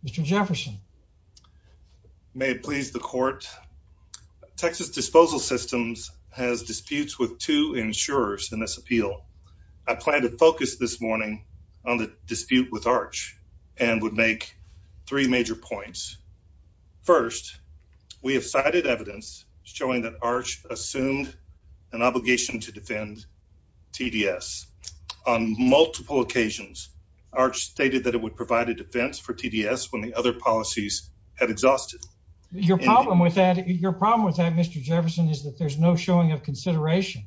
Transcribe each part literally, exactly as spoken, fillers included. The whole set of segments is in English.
Mister Jefferson. May it please the court. Texas Disposal Systems has disputes with two insurers in this appeal. I plan to focus this morning on the dispute with Arch and would make three major points. First, we have cited evidence showing that Arch assumed an obligation to defend T D S. On multiple occasions, Arch stated that it would provide a defense for T D S when the other policies had exhausted. Your problem with that, your problem with that, Mister Jefferson, is that there's no showing of consideration.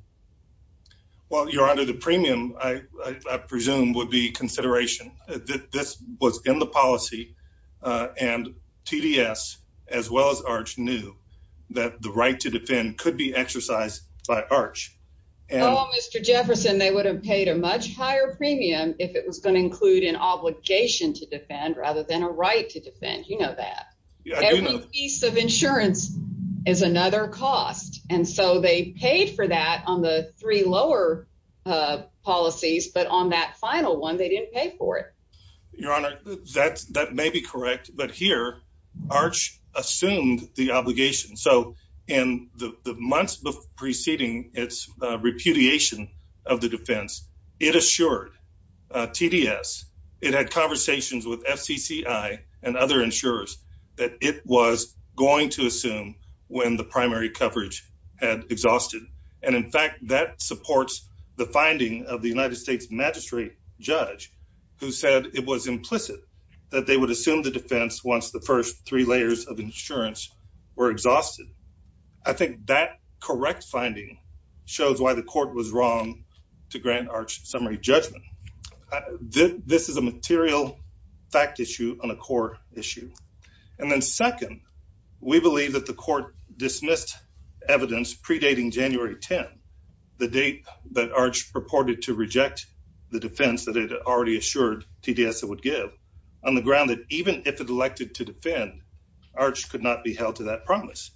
Well, Your Honor, the premium, I, I, I presume, would be consideration. This was in the policy, uh, and T D S, as well as Arch, knew that the right to defend could be exercised by Arch. And oh, Mister Jefferson, they would have paid a much higher premium if it was going to include an obligation to defend rather than a right to defend. You know that. Yeah, I Every do know. Piece of insurance is another cost. And so they paid for that on the three lower uh, policies, but on that final one, they didn't pay for it. Your Honor, that, that may be correct, but here, Arch assumed the obligation. So in the, the months preceding its uh, repudiation of the defense, it assured uh, T D S, it had conversations with F C C I and other insurers that it was going to assume when the primary coverage had exhausted. And in fact, that supports the finding of the United States magistrate judge who said it was implicit that they would assume the defense once the first three layers of insurance were exhausted. I think that correct finding shows why the court was wrong to grant Arch summary judgment. Uh, th- this is a material fact issue on a core issue. And then second, we believe that the court dismissed evidence predating January tenth, the date that Arch purported to reject the defense that it had already assured T D S it would give, on the ground that even if it elected to defend, Arch could not be held to that promise.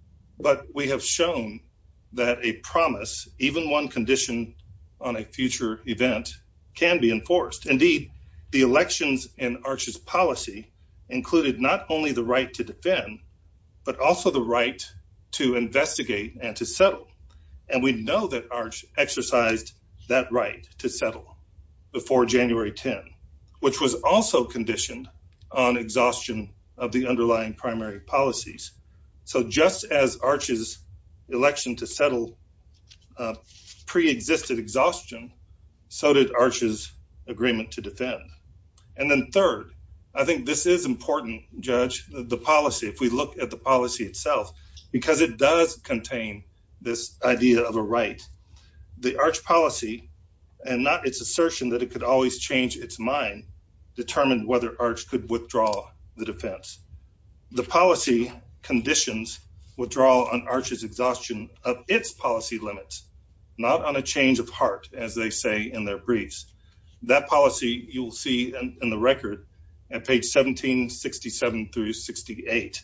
But we have shown that a promise, even one condition on a future event, can be enforced. Indeed, the elections in Arch's policy included not only the right to defend, but also the right to investigate and to settle. And we know that Arch exercised that right to settle before January tenth, which was also conditioned on exhaustion of the underlying primary policies. So just as Arch's election to settle uh, pre-existed exhaustion, so did Arch's agreement to defend. And then third, I think this is important, Judge, the, the policy, if we look at the policy itself, because it does contain this idea of a right. The Arch policy, and not its assertion that it could always change its mind, determined whether Arch could withdraw the defense. The policy conditions withdrawal on Arch's exhaustion of its policy limits, not on a change of heart, as they say in their briefs. That policy you will see in, in the record at page seventeen sixty-seven through sixty-eight.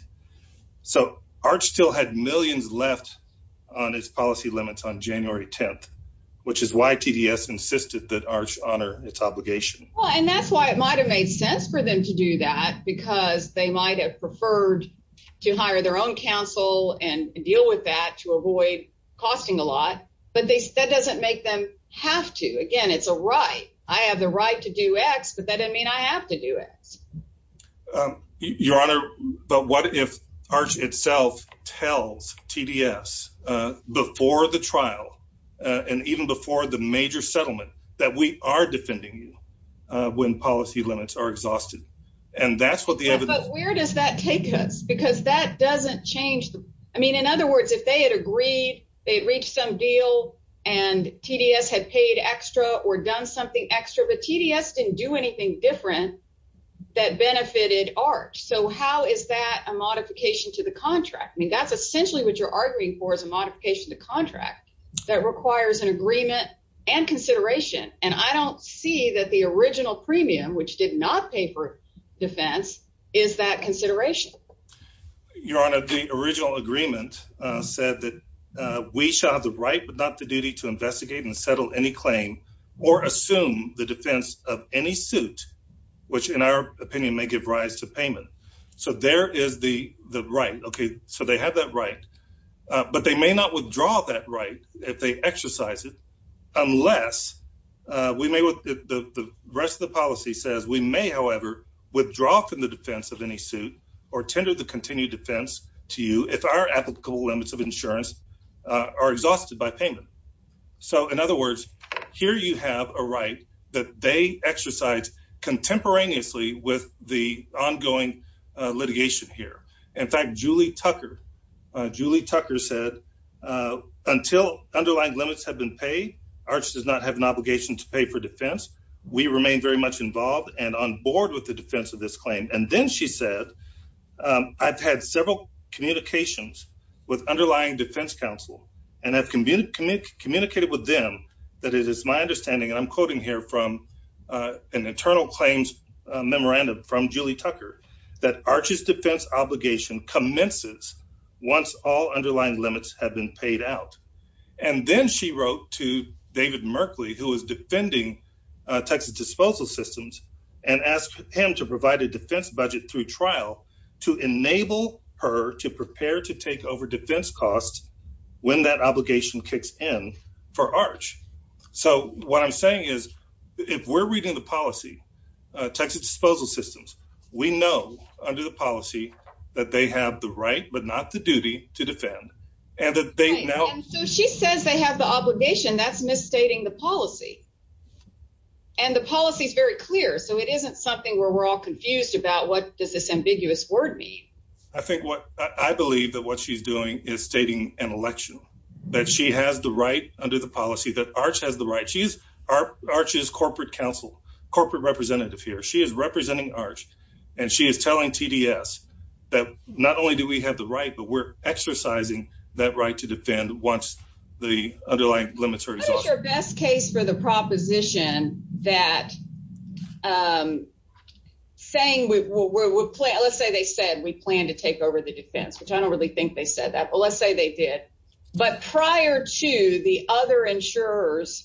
So Arch still had millions left on its policy limits on January tenth, which is why T D S insisted that Arch honor its obligation. Well, and that's why it might have made sense for them to do that, because they might have preferred to hire their own counsel and deal with that to avoid costing a lot. But they, that doesn't make them have to. Again, it's a right. I have the right to do X, but that doesn't mean I have to do X. Um, Your Honor, but what if Arch itself tells T D S uh, before the trial uh, and even before the major settlement that we are defending you uh, when policy limits are exhausted? And that's what the yeah, evidence... But where does that take us? Because that doesn't change the... I mean, in other words, if they had agreed, they had reached some deal, and T D S had paid extra or done something extra, but T D S didn't do anything different that benefited Arch. So how is that a modification to the contract? I mean, that's essentially what you're arguing for, is a modification to the contract that requires an agreement and consideration. And I don't see that the original premium, which did not pay for defense, is that consideration. Your Honor, the original agreement uh, said that uh, we shall have the right but not the duty to investigate and settle any claim or assume the defense of any suit which in our opinion may give rise to payment. So there is the the right. Okay, so they have that right, uh, but they may not withdraw that right if they exercise it, unless uh, we may. The, the the rest of the policy says we may, however, withdraw from the defense of any suit or tender the continued defense to you if our applicable limits of insurance uh, are exhausted by payment. So, in other words, here you have a right that they exercise contemporaneously with the ongoing uh, litigation here. In fact, Julie Tucker, uh, Julie Tucker said, uh, until underlying limits have been paid, Arch does not have an obligation to pay for defense. We remain very much involved and on board with the defense of this claim. And then she said, um, I've had several communications with underlying defense counsel and have communi- communi- communicated with them that it is my understanding, and I'm quoting here from uh, an internal claims uh, memorandum from Julie Tucker, that Arch's defense obligation commences once all underlying limits have been paid out. And then she wrote to David Merkley, who was defending uh, Texas Disposal Systems, and asked him to provide a defense budget through trial to enable her to prepare to take over defense costs when that obligation kicks in for Arch. So what I'm saying is, if we're reading the policy, uh, Texas Disposal Systems, we know under the policy that they have the right but not the duty to defend, and that they right. now. And so she says they have the obligation. That's misstating the policy. And the policy is very clear, so it isn't something where we're all confused about what does this ambiguous word mean. I think what I believe that what she's doing is stating an election, that she has the right under the policy, that Arch has the right. She's Arch's corporate counsel, corporate representative here. She is representing Arch, and she is telling T D S that not only do we have the right, but we're exercising that right to defend once the underlying limits are exhausted. What is your best case for the proposition that um, saying we, we're, we're play, let's say they said we plan to take over the defense, which I don't really think they said that, but let's say they did. But prior to the other insurers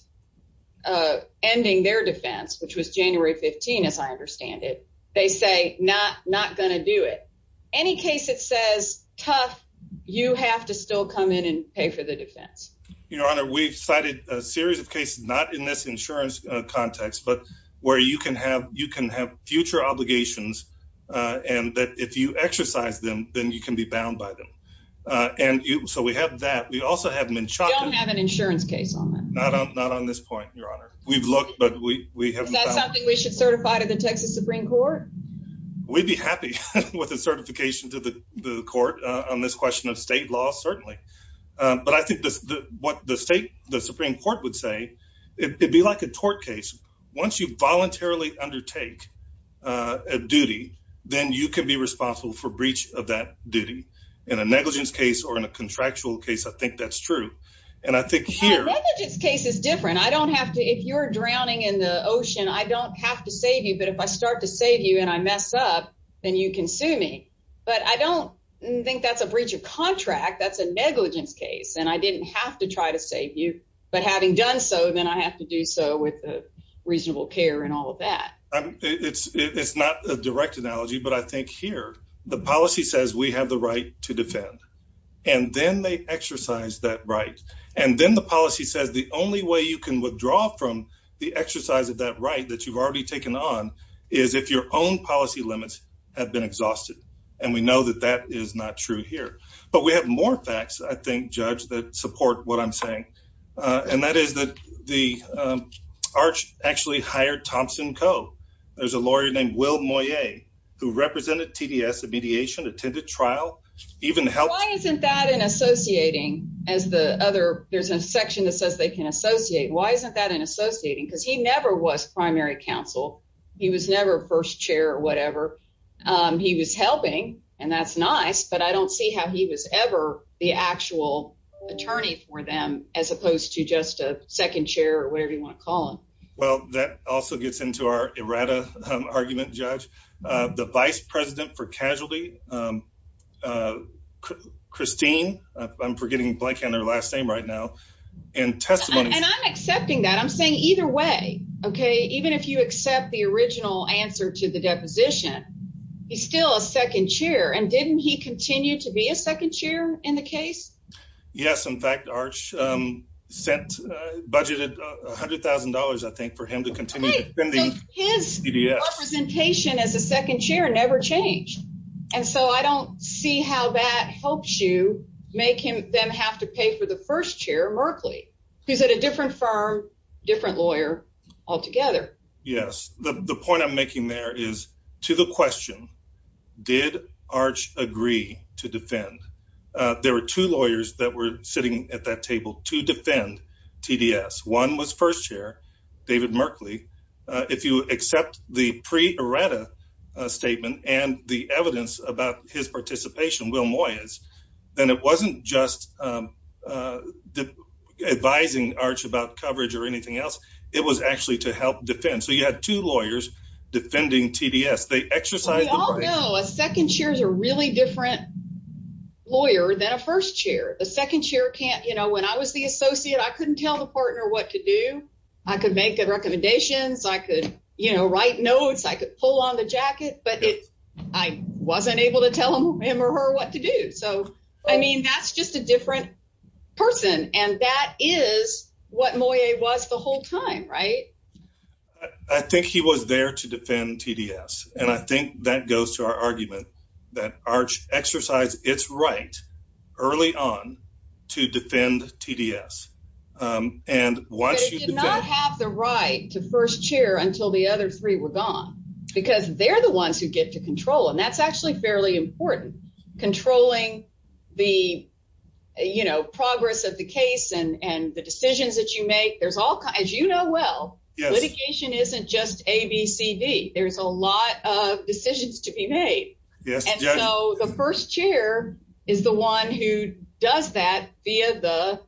uh, ending their defense, which was January fifteenth, as I understand it, they say not not going to do it. Any case that says tough, you have to still come in and pay for the defense. Your Honor, we've cited a series of cases, not in this insurance uh, context, but where you can have you can have future obligations, uh, and that if you exercise them, then you can be bound by them. Uh, and you, so we have that. We also have Menchaca. We don't have an insurance case on that. Not on not on this point, Your Honor. We've looked, but we we haven't. Is that found... something we should certify to the Texas Supreme Court? We'd be happy with a certification to the, the court uh, on this question of state law, certainly. Um, but I think this, the, what the state, the Supreme Court would say, it, it'd be like a tort case. Once you voluntarily undertake uh, a duty, then you can be responsible for breach of that duty. In a negligence case or in a contractual case, I think that's true. And I think here... A negligence case is different. I don't have to, if you're drowning in the ocean, I don't have to save you. But if I start to save you and I mess up, then you can sue me. But I don't think that's a breach of contract. That's a negligence case. And I didn't have to try to save you. But having done so, then I have to do so with the reasonable care and all of that. Um, it's it's not a direct analogy, but I think here the policy says we have the right to defend. And then they exercise that right. And then the policy says the only way you can withdraw from the exercise of that right that you've already taken on is if your own policy limits have been exhausted. And we know that that is not true here. But we have more facts, I think, Judge, that support what I'm saying. Uh, and that is that the um, Arch actually hired Thompson Co. There's a lawyer named Will Moyer who represented T D S in mediation, attended trial, even helped. Why isn't that in associating as the other? There's a section that says they can associate. Why isn't that in associating? Because he never was primary counsel. He was never first chair or whatever. Um, he was helping, and that's nice, but I don't see how he was ever the actual attorney for them as opposed to just a second chair or whatever you want to call him. Well, that also gets into our errata um, argument, Judge. Uh, the vice president for casualty, um, uh, Christine, I'm forgetting blank on her last name right now, and testimony. And I'm accepting that. I'm saying either way, okay, even if you accept the original answer to the deposition, he's still a second chair. And didn't he continue to be a second chair in the case? Yes. In fact, Arch um, sent, uh, budgeted one hundred thousand dollars, I think, for him to continue okay. defending so his T D S. Representation as a second chair never changed. And so I don't see how that helps you make him them have to pay for the first chair, Merkley, who's at a different firm, different lawyer altogether. Yes. The, the point I'm making there is to the question, did Arch agree to defend? Uh, there were two lawyers that were sitting at that table to defend T D S. One was first chair, David Merkley. Uh, if you accept the pre-errata uh, statement and the evidence about his participation, Will Moyes, then it wasn't just um, uh, the, advising Arch about coverage or anything else. It was actually to help defend. So you had two lawyers defending T D S. They exercised well, we the all right. know a second chair is a really different lawyer than a first chair. The second chair can't, you know, when I was the associate, I couldn't tell the partner what to do. I could make the recommendations. I could, you know, write notes. I could pull on the jacket, but it, I wasn't able to tell him, him or her what to do. So, I mean, that's just a different person. And that is what Moye was the whole time, right? I think he was there to defend T D S. And I think that goes to our argument that Arch exercised its right early on to defend T D S. Um, and once but it you did defend, not have the right to first chair until the other three were gone, because they're the ones who get to control. And that's actually fairly important, controlling the, you know, progress of the case and, and the decisions that you make. There's all kinds, as you know well, yes. Litigation isn't just A, B, C, D. There's a lot of decisions to be made. Yes, and Judge. So the first chair is the one who does that via the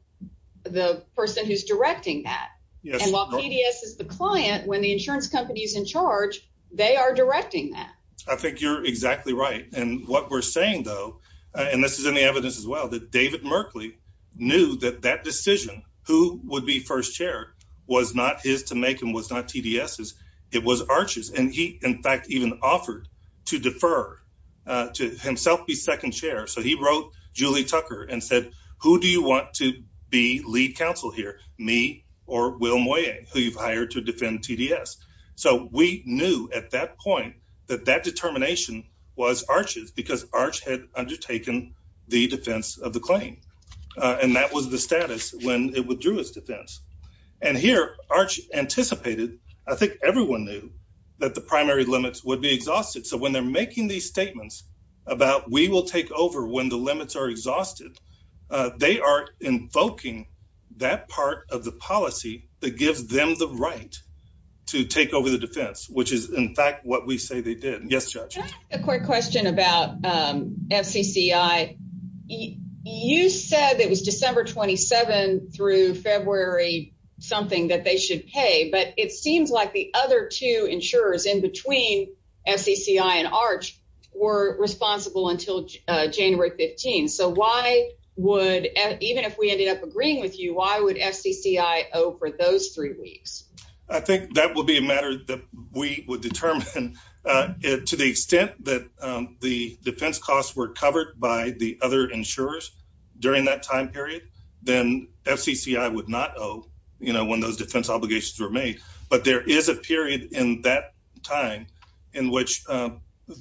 the person who's directing that. Yes. And while T D S is the client, when the insurance company is in charge, they are directing that. I think you're exactly right. And what we're saying, though, uh, and this is in the evidence as well, that David Merkley knew that that decision, who would be first chair, was not his to make and was not TDS's. It was Arch's. And he, in fact, even offered to defer uh, to himself be second chair. So he wrote Julie Tucker and said, who do you want to be lead counsel here, me or Will Moye, who you've hired to defend T D S? So we knew at that point that that determination was Arch's, because Arch had undertaken the defense of the claim. Uh, and that was the status when it withdrew its defense. And here, Arch anticipated, I think everyone knew, that the primary limits would be exhausted. So when they're making these statements about we will take over when the limits are exhausted, uh, they are invoking that part of the policy that gives them the right to take over the defense, which is, in fact, what we say they did. Yes, Judge. Can I ask a quick question about um, F C C I? Y- you said it was December twenty-seventh through February something that they should pay, but it seems like the other two insurers in between F C C I and Arch were responsible until uh, January fifteenth. So why would, even if we ended up agreeing with you, why would F C C I owe for those three weeks? I think that would be a matter that we would determine uh, it, to the extent that um, the defense costs were covered by the other insurers during that time period, then F C C I would not owe, you know, when those defense obligations were made. But there is a period in that time in which uh,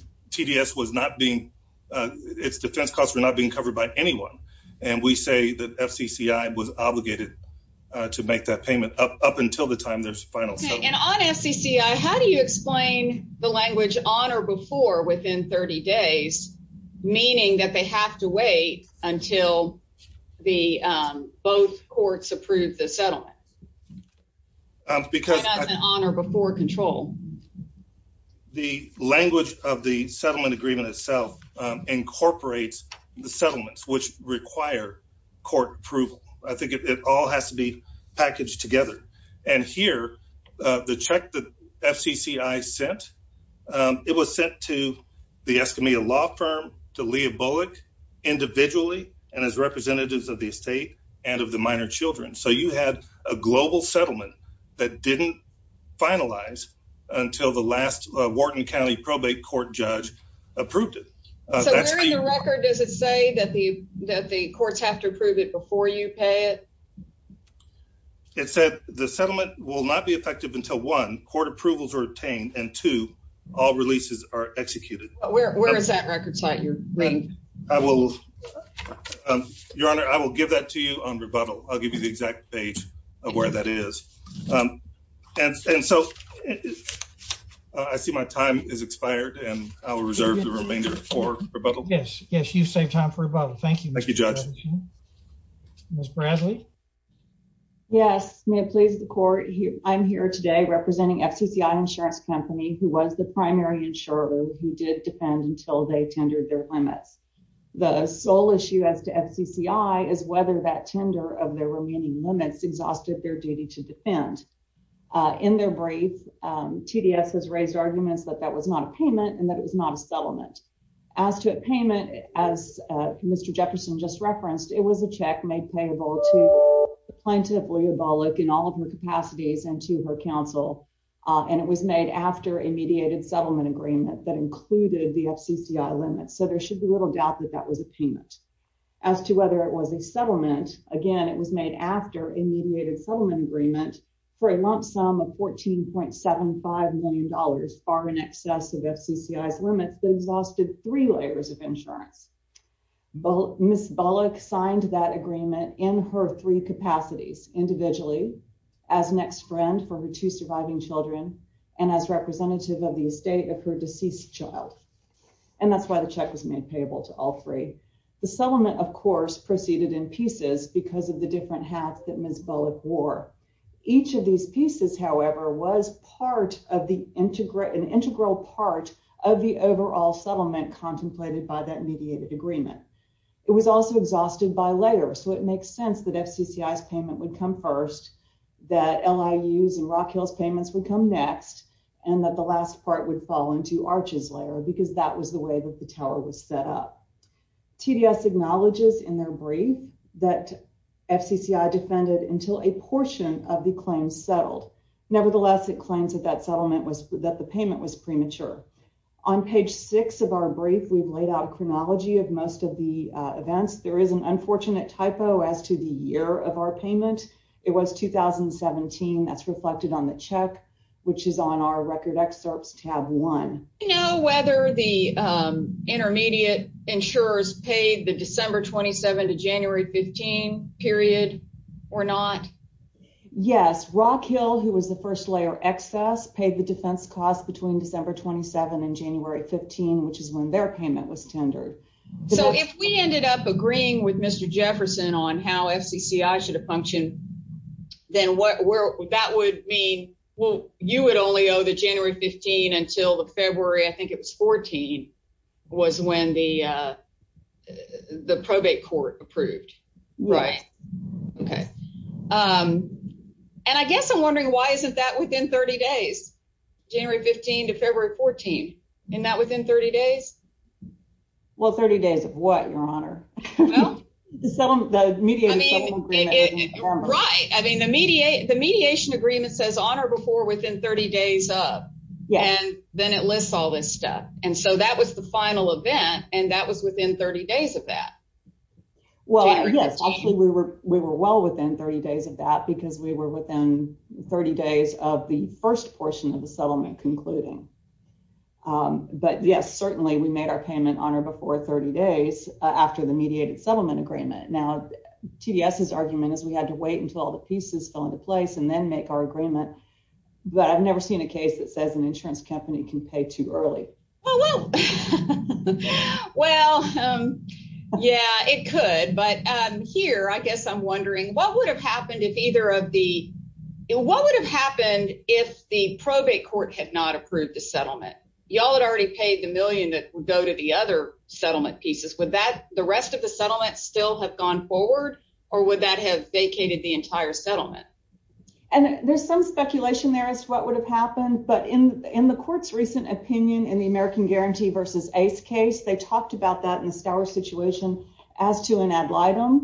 T D S was not being, uh, its defense costs were not being covered by anyone. And we say that F C C I was obligated uh, to make that payment up, up until the time there's final okay, settlement. And on F C C I, how do you explain the language on or before within thirty days, meaning that they have to wait until the um, both courts approve the settlement? Um, because Why not an on or before control? The language of the settlement agreement itself um, incorporates the settlements, which require court approval. I think it, it all has to be packaged together. And here, uh, the check that F C C I sent, um, it was sent to the Escamilla Law Firm, to Leah Bullock individually and as representatives of the estate, and of the minor children. So you had a global settlement that didn't finalize until the last uh, Wharton County probate court judge approved it. Uh, so that's where in the record does it say that the that the courts have to approve it before you pay it? It said the settlement will not be effective until one, court approvals are obtained, and two, all releases are executed. Where where um, is that record site you're reading? I will, um, Your Honor, I will give that to you on rebuttal. I'll give you the exact page of where that is. Um, and and so uh, I see my time is expired, and I will reserve the remainder for rebuttal. Yes, yes, you saved time for rebuttal. Thank you, Mister Thank you, Judge. Miz Bradley. Yes, may it please the court. I'm here today representing F C C I Insurance Company, who was the primary insurer who did defend until they tendered their limits. The sole issue as to F C C I is whether that tender of their remaining limits exhausted their duty to defend. Uh, in their brief, um, T D S has raised arguments that that was not a payment and that it was not a settlement. As to a payment, as uh, Mister Jefferson just referenced, it was a check made payable to the plaintiff, Leah Bullock, in all of her capacities and to her counsel. Uh, and it was made after a mediated settlement agreement that included the F C C I limits. So there should be little doubt that that was a payment. As to whether it was a settlement, again, it was made after a mediated settlement agreement for a lump sum of fourteen point seven five million dollars, far in excess of F C C I's limits that exhausted three layers of insurance. Miz Bullock signed that agreement in her three capacities, individually, as next friend for her two surviving children, and as representative of the estate of her deceased child. And that's why the check was made payable to all three. The settlement, of course, proceeded in pieces because of the different hats that Miz Bullock wore. Each of these pieces, however, was part of the integra- an integral part of the overall settlement contemplated by that mediated agreement. It was also exhausted by layer, so it makes sense that F C C I's payment would come first, that L I U's and Rock Hill's payments would come next, and that the last part would fall into Arch's layer because that was the way that the tower was set up. T D S acknowledges in their brief that F C C I defended until a portion of the claims settled. Nevertheless, it claims that that settlement was that the payment was premature. On page six of our brief, we've laid out a chronology of most of the uh, events. There is an unfortunate typo as to the year of our payment. It was two thousand seventeen. That's reflected on the check, which is on our record excerpts, tab one. Do you know whether the um, intermediate insurers paid the December twenty-seventh to January fifteenth period or not? Yes, Rock Hill, who was the first layer excess, paid the defense costs between December twenty-seventh and January fifteenth, which is when their payment was tendered. The so next- if we ended up agreeing with Mister Jefferson on how F C C I should have functioned, then what where that would mean, well, you would only owe the January fifteenth until the February, I think it was fourteen, was when the uh, the probate court approved, Yes. right? Okay. Um, and I guess I'm wondering, why isn't that within thirty days? January fifteenth to February fourteenth. Isn't that within thirty days? Well, thirty days of what, Your Honor? Well, the settlement, the mediated I mean, settlement agreement it, was in it, November. right. I mean, the mediate the mediation agreement says on or before within thirty days of. Yes. And then it lists all this stuff. And so that was the final event, and that was within thirty days of that. Well, January yes, fifteenth. actually, we were we were well within thirty days of that because we were within thirty days of the first portion of the settlement concluding. Um, but yes, certainly we made our payment on or before thirty days uh, after the mediated settlement agreement. Now, TDS's argument is we had to wait until all the pieces fell into place and then make our agreement. But I've never seen a case that says an insurance company can pay too early. Oh, well, well, um, yeah, it could. But um, here, I guess I'm wondering what would have happened if either of the what would have happened if the probate court had not approved the settlement? Y'all had already paid the million that would go to the other settlement pieces. Would that the rest of the settlement still have gone forward, or would that have vacated the entire settlement? And there's some speculation there as to what would have happened, but in in the court's recent opinion in the American Guarantee versus Ace case, they talked about that in the Stour situation as to an ad litem.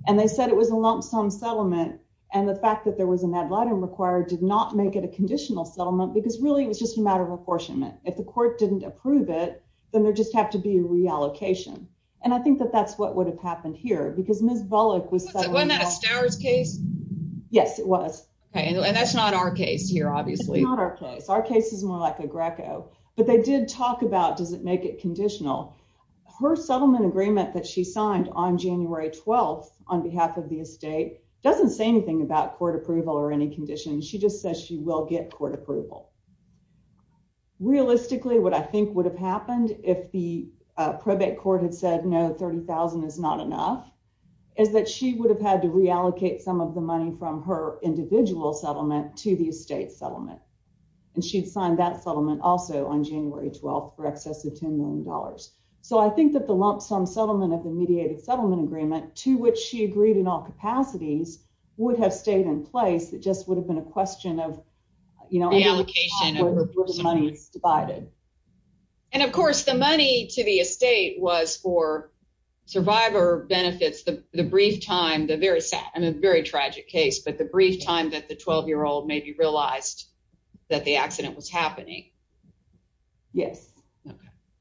And they said it was a lump sum settlement. And the fact that there was an ad litem required did not make it a conditional settlement, because really it was just a matter of apportionment. If the court didn't approve it, then there just have to be a reallocation. And I think that that's what would have happened here, because Miz Bullock was settling. Wasn't that a Stowers case? Yes, it was. Okay, and, and that's not our case here, obviously. It's not our case. Our case is more like a Greco. But they did talk about, does it make it conditional? Her settlement agreement that she signed on January twelfth on behalf of the estate doesn't say anything about court approval or any conditions. She just says she will get court approval. Realistically, what I think would have happened if the uh, probate court had said, no, thirty thousand is not enough, is that she would have had to reallocate some of the money from her individual settlement to the estate settlement. And she'd signed that settlement also on January twelfth for excess of ten million dollars. So I think that the lump sum settlement of the mediated settlement agreement, to which she agreed in all capacities, would have stayed in place. It just would have been a question of, you know, reallocation of her the money is divided. And of course, the money to the estate was for survivor benefits, the, the brief time, the very sad, I mean, very tragic case, but the brief time that the twelve-year-old maybe realized that the accident was happening. Yes. Okay.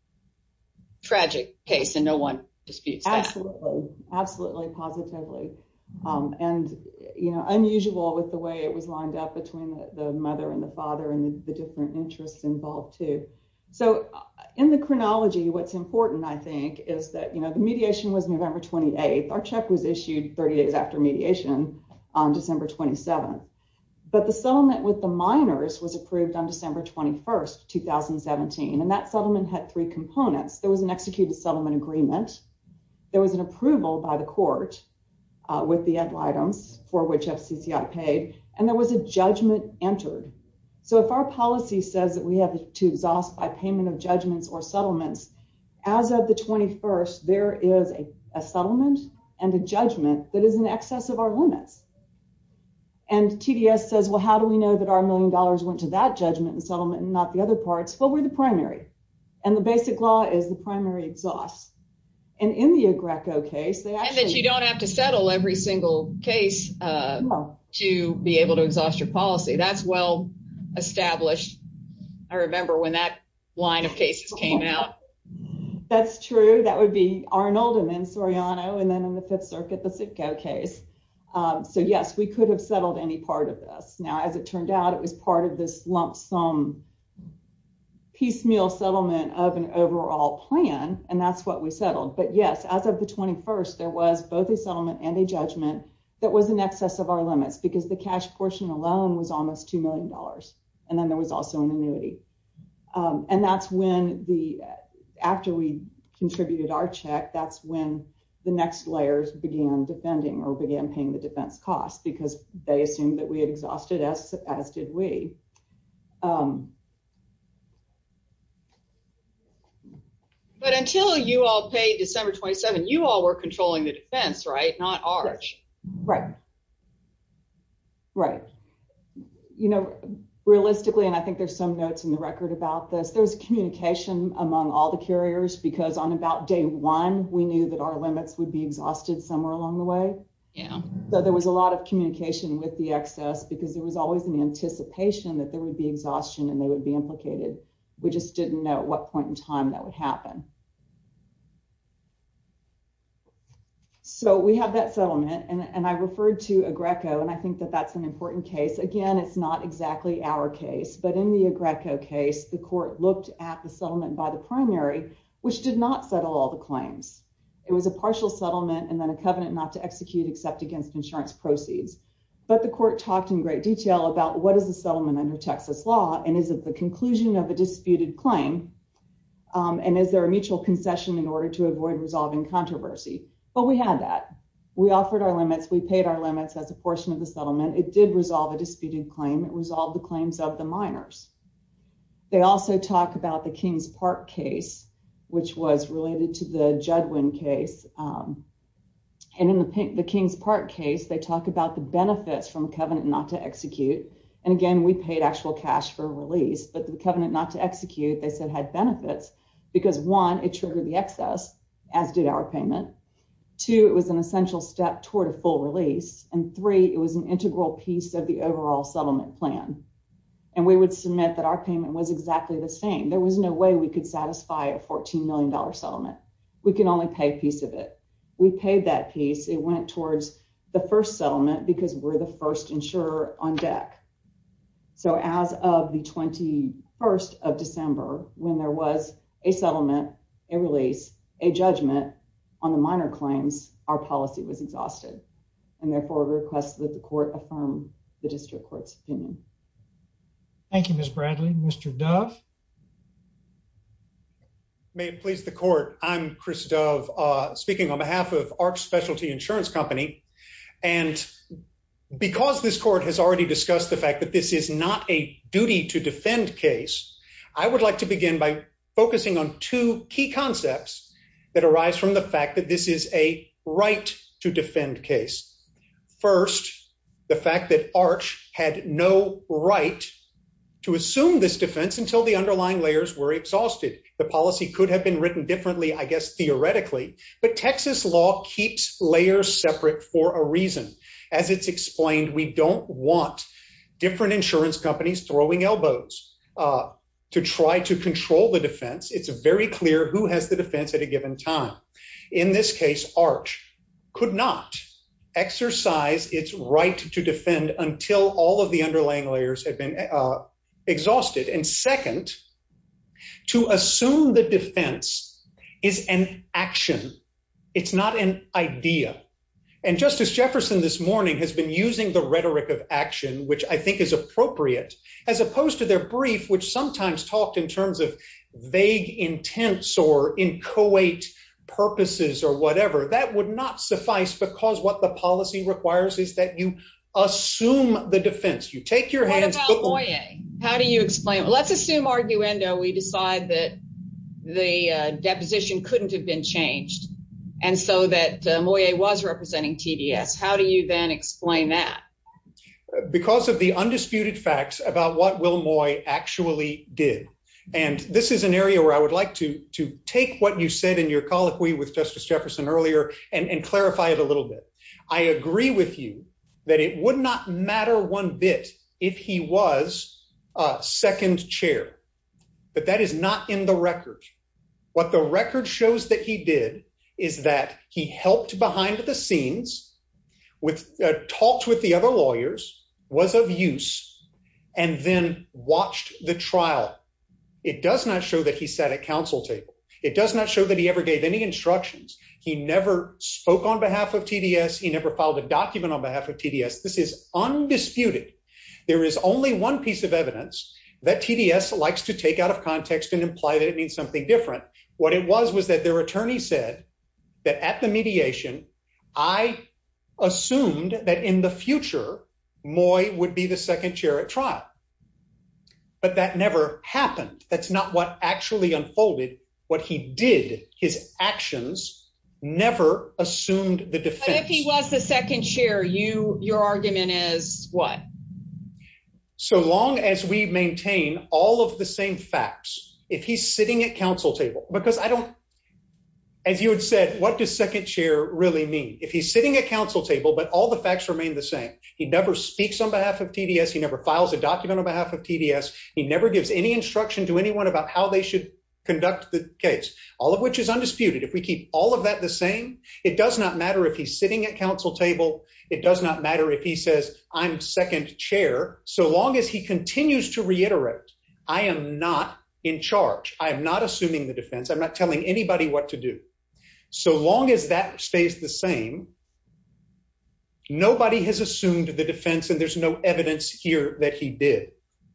Tragic case, and no one disputes that. Absolutely. Absolutely. Positively. Um, and, you know, unusual with the way it was lined up between the, the mother and the father and the, the different interests involved too. So uh, in the chronology, what's important, I think, is that, you know, the mediation was November twenty-eighth. Our check was issued thirty days after mediation on December twenty-seventh. But the settlement with the minors was approved on December twenty-first, two thousand seventeen. And that settlement had three components. There was an executed settlement agreement. There was an approval by the court uh, with the ad litems for which F C C I paid. And there was a judgment entered. So if our policy says that we have to exhaust by payment of judgments or settlements, as of the twenty-first, there is a, a settlement and a judgment that is in excess of our limits. And T D S says, well, how do we know that our million dollars went to that judgment and settlement and not the other parts? Well, we're the primary. And the basic law is the primary exhausts. And in the Agreco case, they actually... And that you don't have to settle every single case uh, no. to be able to exhaust your policy. That's well established. I remember when that line of cases came out. That's true. That would be Arnold and then Soriano, and then in the Fifth Circuit, the Sitco case. Um, so yes, we could have settled any part of this. Now, as it turned out, it was part of this lump sum piecemeal settlement of an overall plan, and that's what we settled. But yes, as of the twenty-first, there was both a settlement and a judgment that was in excess of our limits, because the cash portion alone was almost two million dollars. And then there was also an annuity. Um, and that's when the, after we contributed our check, that's when the next layers began defending or began paying the defense costs, because they assumed that we had exhausted, as as did we. Um, but until you all paid December twenty-seventh, you all were controlling the defense, right? Not Arch. Right. Right. You know, realistically, and I think there's some notes in the record about this, there's communication among all the carriers, because on about day one, we knew that our limits would be exhausted somewhere along the way. Yeah. So there was a lot of communication with the excess, because there was always an anticipation that there would be exhaustion and they would be implicated. We just didn't know at what point in time that would happen. So we have that settlement, and, and I referred to Agreco, and I think that that's an important case. Again, it's not exactly our case, but in the Agreco case, the court looked at the settlement by the primary, which did not settle all the claims. It was a partial settlement and then a covenant not to execute except against insurance proceeds. But the court talked in great detail about what is the settlement under Texas law, and is it the conclusion of a disputed claim, um, and is there a mutual concession in order to avoid resolving controversy? Well, we had that. We offered our limits. We paid our limits as a portion of the settlement. It did resolve a disputed claim. It resolved the claims of the minors. They also talk about the Kings Park case, which was related to the Judwin case. Um, and in the, the Kings Park case, they talk about the benefits from a covenant not to execute. And again, we paid actual cash for release, but the covenant not to execute, they said, had benefits because, one, it triggered the excess, as did our payment. Two, it was an essential step toward a full release. And three, it was an integral piece of the overall settlement plan. And we would submit that our payment was exactly the same. There was no way we could satisfy a fourteen million dollars settlement. We can only pay a piece of it. We paid that piece. It went towards the first settlement because we're the first insurer on deck. So as of the twenty-first of December, when there was a settlement, a release, a judgment on the minor claims, our policy was exhausted. And therefore, we request that the court affirm the district court's opinion. Thank you, Miz Bradley. Mister Dove. May it please the court. I'm Chris Dove, uh, speaking on behalf of Arch Specialty Insurance Company. And because this court has already discussed the fact that this is not a duty to defend case, I would like to begin by focusing on two key concepts that arise from the fact that this is a right to defend case. First, the fact that Arch had no right to assume this defense until the underlying layers were exhausted. The policy could have been written differently, I guess, theoretically, but Texas law keeps layers separate for a reason. As it's explained, we don't want different insurance companies throwing elbows uh, to try to control the defense. It's very clear who has the defense at a given time. In this case, Arch could not exercise its right to defend until all of the underlying layers had been uh, exhausted. And second, to assume the defense is an action. It's not an idea. And Justice Jefferson this morning has been using the rhetoric of action, which I think is appropriate, as opposed to their brief, which sometimes talked in terms of vague intents or inchoate purposes or whatever. That would not suffice, because what the policy requires is that you assume the defense. You take your hands. What about Moye? How do you explain? Well, let's assume arguendo, we decide that the uh, deposition couldn't have been changed, and so that uh, Moye was representing T D S. How do you then explain that? Because of the undisputed facts about what Will Moye actually did. And this is an area where I would like to, to take what you said in your colloquy with Justice Jefferson earlier and, and clarify it a little bit. I agree with you that it would not matter one bit if he was uh, second chair, but that is not in the record. What the record shows that he did is that he helped behind the scenes, with uh, talked with the other lawyers, was of use, and then watched the trial. It does not show that he sat at counsel table. It does not show that he ever gave any instructions. He never spoke on behalf of T D S. He never filed a document on behalf of T D S. This is undisputed. There is only one piece of evidence that T D S likes to take out of context and imply that it means something different. What it was was that their attorney said that at the mediation, I assumed that in the future, Moye would be the second chair at trial. But that never happened. That's not what actually unfolded. What he did, his actions, never assumed the defense. But if he was the second chair, you your argument is what? So long as we maintain all of the same facts, if he's sitting at counsel table, because I don't, as you had said, what does second chair really mean? If he's sitting at counsel table, but all the facts remain the same, he never speaks on behalf of T D S, he never files a document on behalf of T D S, he never gives any instruction to anyone about how they should conduct the case, all of which is undisputed. If we keep all of that the same, it does not matter if he's sitting at counsel table. It does not matter if he says, I'm second chair, so long as he continues to reiterate, I am not in charge. I am not assuming the defense. I'm not telling anybody what to do. So long as that stays the same, nobody has assumed the defense, and there's no evidence here that he did.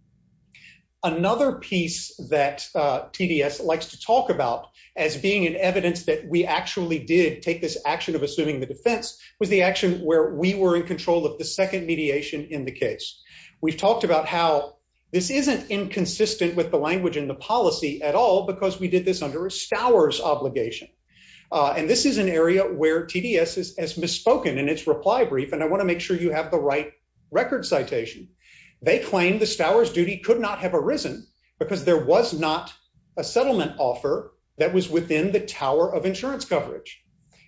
Another piece that uh, T D S likes to talk about as being an evidence that we actually did take this action of assuming the defense was the action where we were in control of the second mediation in the case. We've talked about how this isn't inconsistent with the language in the policy at all, because we did this under a Stowers obligation. Uh, and this is an area where T D S has, has misspoken in its reply brief, and I want to make sure you have the right record citation. They claim the Stowers duty could not have arisen because there was not a settlement offer that was within the tower of insurance coverage.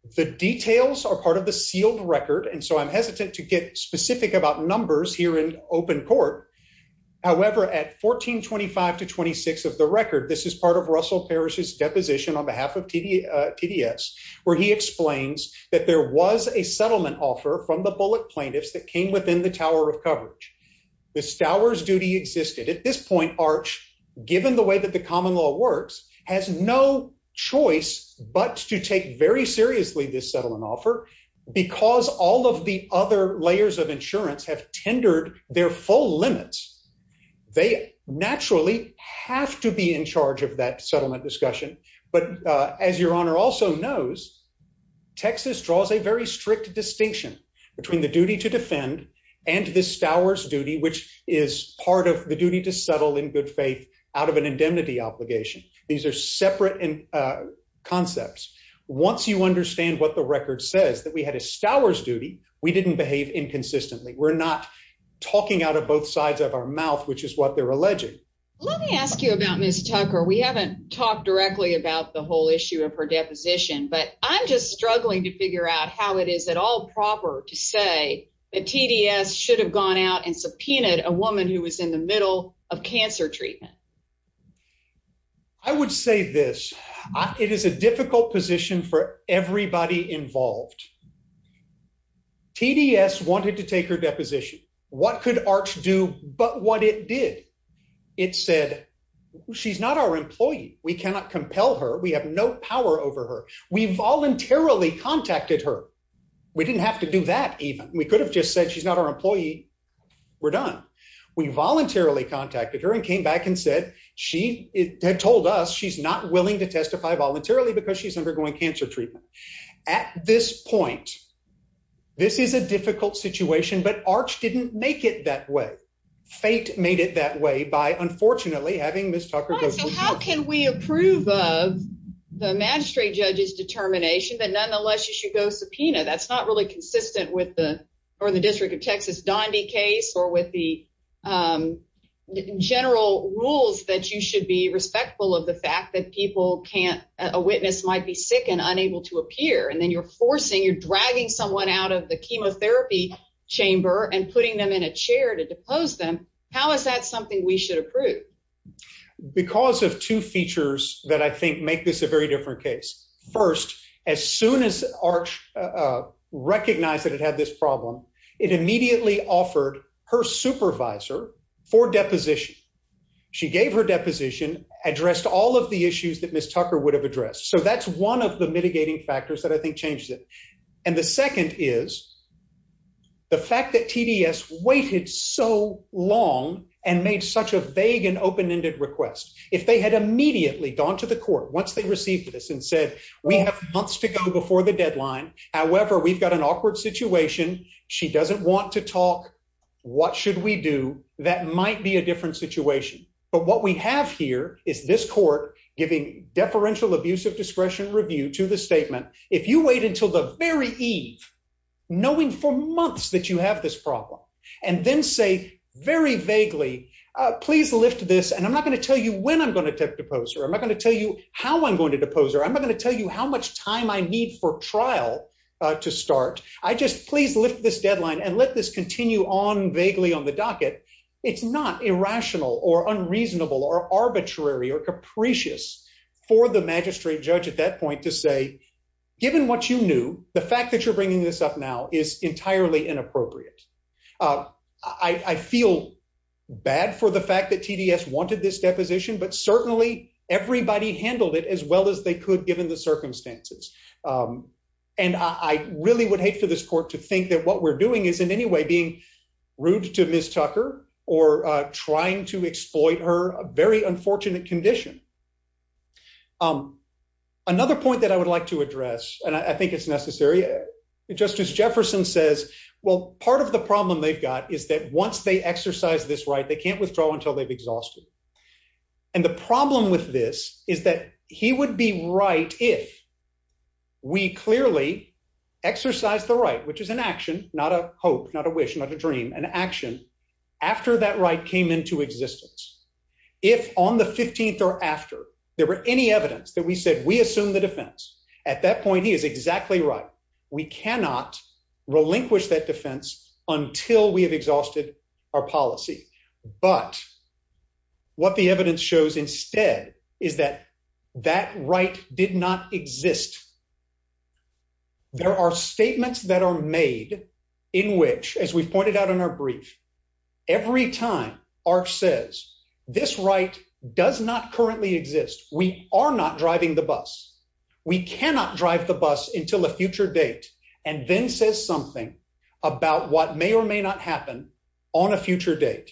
The details are part of the sealed record, and so I'm hesitant to get specific about numbers here in open court. However, at fourteen twenty-five to twenty-six of the record, this is part of Russell Parrish's deposition on behalf of T D, uh, T D S, where he explains that there was a settlement offer from the Bullock plaintiffs that came within the tower of coverage. The Stowers duty existed. At this point, Arch, given the way that the common law works, has no choice but to take very seriously this settlement offer, because all of the other layers of insurance have tendered their full limits. They naturally have to be in charge of that settlement discussion. But uh, as Your Honor also knows, Texas draws a very strict distinction between the duty to defend and the Stowers duty, which is part of the duty to settle in good faith out of an indemnity obligation. These are separate in, uh, concepts. Once you understand what the record says, that we had a Stowers duty, we didn't behave inconsistently. We're not talking out of both sides of our mouth, which is what they're alleging. Let me ask you about Miz Tucker. We haven't talked directly about the whole issue of her deposition, but I'm just struggling to figure out how it is at all proper to say that T D S should have gone out and subpoenaed a woman who was in the middle of cancer treatment. I would say this, I, it is a difficult position for everybody involved. T D S wanted to take her deposition. What could Arch do but what it did? It said, she's not our employee. We cannot compel her. We have no power over her. We voluntarily contacted her. We didn't have to do that even. We could have just said, she's not our employee. We're done. We voluntarily contacted her and came back and said she had told us she's not willing to testify voluntarily because she's undergoing cancer treatment. At this point, this is a difficult situation, but Arch didn't make it that way. Fate made it that way by, unfortunately, having Miz Tucker go through. So how can we approve of the magistrate judge's determination that nonetheless you should go subpoena? That's not really consistent with the or the District of Texas Donde case or with the um, general rules that you should be respectful of the fact that people can't, a witness might be sick and unable to appear. And then you're forcing, you're dragging someone out of the chemotherapy chamber and putting them in a chair to depose them. How is that something we should approve? Because of two features that I think make this a very different case. First, as soon as Arch uh, uh, recognized that it had this problem, it immediately offered her supervisor for deposition. She gave her deposition, addressed all of the issues that Miz Tucker would have addressed. So that's one of the mitigating factors that I think changed it. And the second is the fact that T D S waited so long and made such a vague and open-ended request. If they had immediately gone to the court once they received this and said, we have months to go before the deadline. However, we've got an awkward situation. She doesn't want to talk. What should we do? That might be a different situation. But what we have here is this court giving deferential abuse of discretion review to the statement. If you wait until the very eve, knowing for months that you have this problem, and then say very vaguely, uh, please lift this, and I'm not going to tell you when I'm going to depose her. I'm not going to tell you how I'm going to depose her. I'm not going to tell you how much time I need for trial uh, to start. I just, please lift this deadline and let this continue on vaguely on the docket. It's not irrational or unreasonable or arbitrary or capricious for the magistrate judge at that point to say, given what you knew, the fact that you're bringing this up now is entirely inappropriate. Uh, I, I feel bad for the fact that T D S wanted this deposition, but certainly everybody handled it as well as they could given the circumstances. Um, and I, I really would hate for this court to think that what we're doing is in any way being rude to Miz Tucker or uh, trying to exploit her very unfortunate condition. Um, Another point that I would like to address, and I, I think it's necessary, Justice Jefferson says, well, part of the problem they've got is that once they exercise this right, they can't withdraw until they've exhausted. And the problem with this is that he would be right if we clearly exercise the right, which is an action, not a hope, not a wish, not a dream, an action, after that right came into existence. If on the fifteenth or after, there were any evidence that we said we assume the defense At that point, he is exactly right. We cannot relinquish that defense until we have exhausted our policy. But what the evidence shows instead is that that right did not exist. There are statements that are made in which, as we've pointed out in our brief, every time Arch says this right does not currently exist, we are not driving the bus. We cannot drive the bus until a future date, and then says something about what may or may not happen on a future date.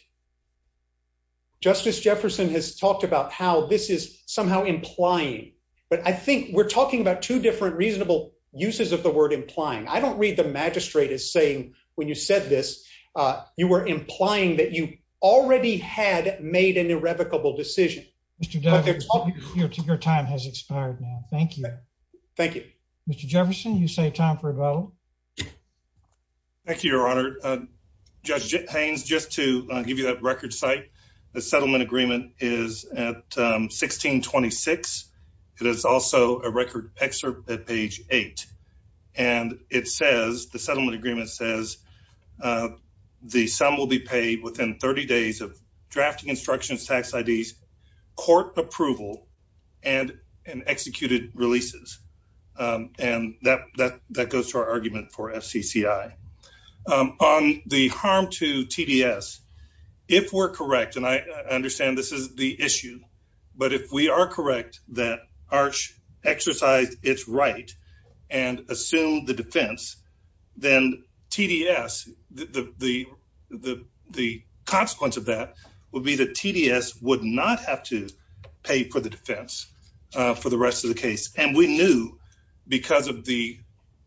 Justice Jefferson has talked about how this is somehow implying, but I think we're talking about two different reasonable uses of the word implying. I don't read the magistrate as saying, when you said this, uh, you were implying that you already had made an irrevocable decision. Mister Dove, your, your time has expired now. Thank you. Thank you. Mister Jefferson, you say time for rebuttal. Thank you, Your Honor. Uh, Judge Haynes, just to uh, give you that record site, the settlement agreement is at um, sixteen twenty-six. It is also a record excerpt at page eight. And it says, the settlement agreement says, uh, the sum will be paid within thirty days of drafting instructions, tax I Ds, court approval, and, and executed releases. Um, and that, that, that goes to our argument for F C C I. Um, on the harm to T D S, if we're correct, and I, I understand this is the issue, but if we are correct that Arch exercised its right and assumed the defense, then T D S, the, the, the, the, the consequence of that would be that T D S would not have to pay for the defense uh, for the rest of the case. And we knew, because of the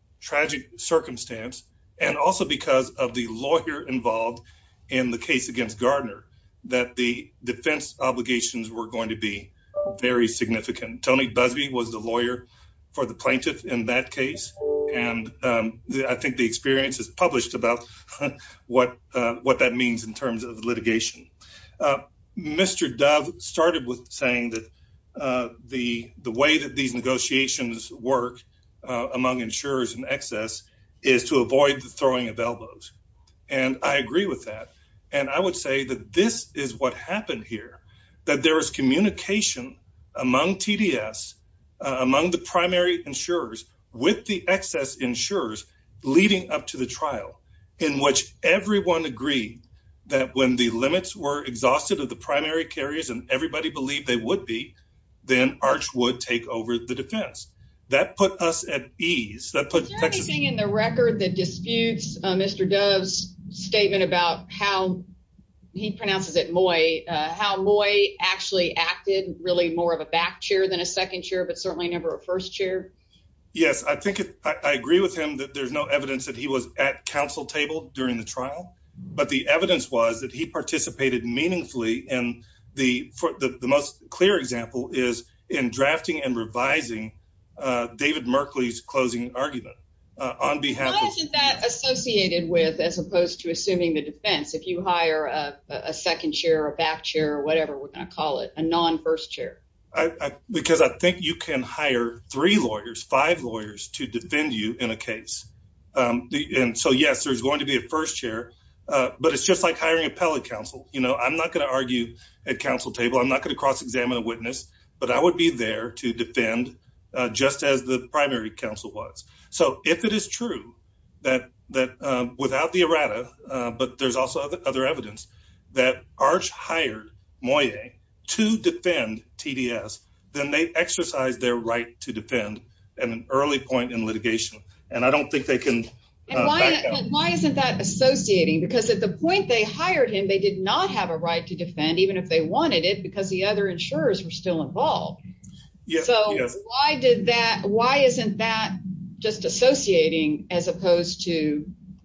tragic circumstance and also because of the lawyer involved in the case against Gardner, that the defense obligations were going to be very significant. Tony Busby was the lawyer for the plaintiff in that case. And um, the, I think the experience is published about what uh, what that means in terms of litigation. Uh, Mister Dove started with saying that uh, the the way that these negotiations work uh, among insurers in excess is to avoid the throwing of elbows. And I agree with that. And I would say that this is what happened here, that there is communication among T D S, uh, among the primary insurers, with the excess insurers leading up to the trial, in which everyone agreed that when the limits were exhausted of the primary carriers and everybody believed they would be, then Arch would take over the defense. That put us at ease. That put Is there Texas- anything in the record that disputes uh, Mister Dove's statement about how he pronounces it Moy, uh, how Moy actually acted, really more of a back chair than a second chair, but certainly never a first chair? Yes, I think it, I, I agree with him that there's no evidence that he was at counsel table during the trial, but the evidence was that he participated meaningfully in the, for the, the most clear example is in drafting and revising uh, David Merkley's closing argument uh, on behalf Why of- isn't that associated with, as opposed to assuming the defense, if you hire a, a second chair, a back chair, or whatever we're going to call it, a non-first chair? I, I, because I think you can hire three lawyers, five lawyers to defend you in a case. Um, the, and so, yes, there's going to be a first chair, uh, but it's just like hiring appellate counsel. You know, I'm not going to argue at counsel table. I'm not going to cross-examine a witness, but I would be there to defend uh, just as the primary counsel was. So if it is true that that um, without the errata, uh, but there's also other, other evidence that Arch hired Moye to defend T D S, then they exercise their right to defend at an early point in litigation. And I don't think they can uh, And why, back out. why isn't that associating? Because at the point they hired him, they did not have a right to defend, even if they wanted it, because the other insurers were still involved. Yes, so yes. why did that? Why isn't that just associating as opposed to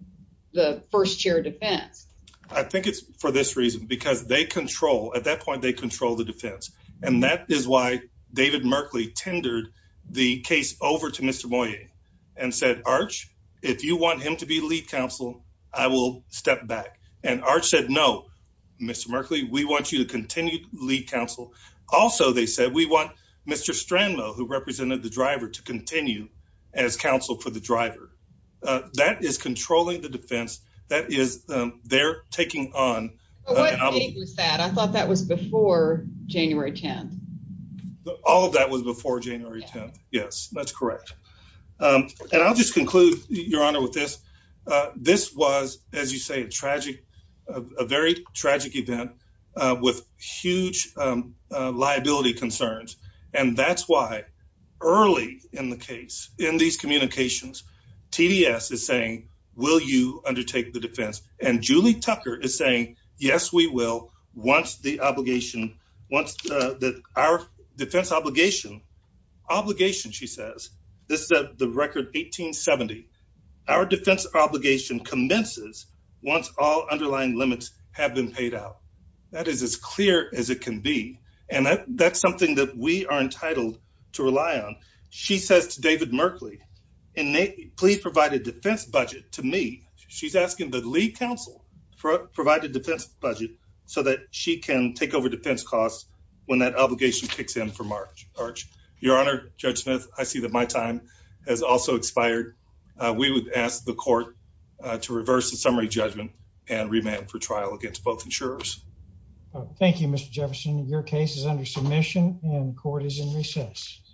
the first chair defense? I think it's for this reason, because they control, at that point, they control the defense. And that is why David Merkley tendered the case over to Mister Moye and said, Arch, if you want him to be lead counsel, I will step back. And Arch said, no, Mister Merkley, we want you to continue lead counsel. Also, they said, we want Mister Stranmo, who represented the driver, to continue as counsel for the driver. Uh, that is controlling the defense. That is, um, they're taking on. But what uh, date was that? I thought that was before January tenth. All of that was before January tenth. Yes, that's correct. Um, and I'll just conclude, Your Honor, with this. Uh, this was, as you say, a tragic, a, a very tragic event uh, with huge um, uh, liability concerns. And that's why early in the case, in these communications, T D S is saying, will you undertake the defense? And Julie Tucker is saying, yes, we will, once the obligation, once uh, the, our defense obligation, obligation, she says, this is a, the record eighteen seventy, our defense obligation commences once all underlying limits have been paid out. That is as clear as it can be. And that, that's something that we are entitled to rely on. She says to David Merkley, please provide a defense budget to me. She's asking the lead counsel for provide a defense budget so that she can take over defense costs when that obligation kicks in for March. Arch. Your Honor, Judge Smith, I see that my time has also expired. Uh, we would ask the court uh, to reverse the summary judgment and remand for trial against both insurers. Uh, thank you, Mister Jefferson. Your case is under submission and the court is in recess.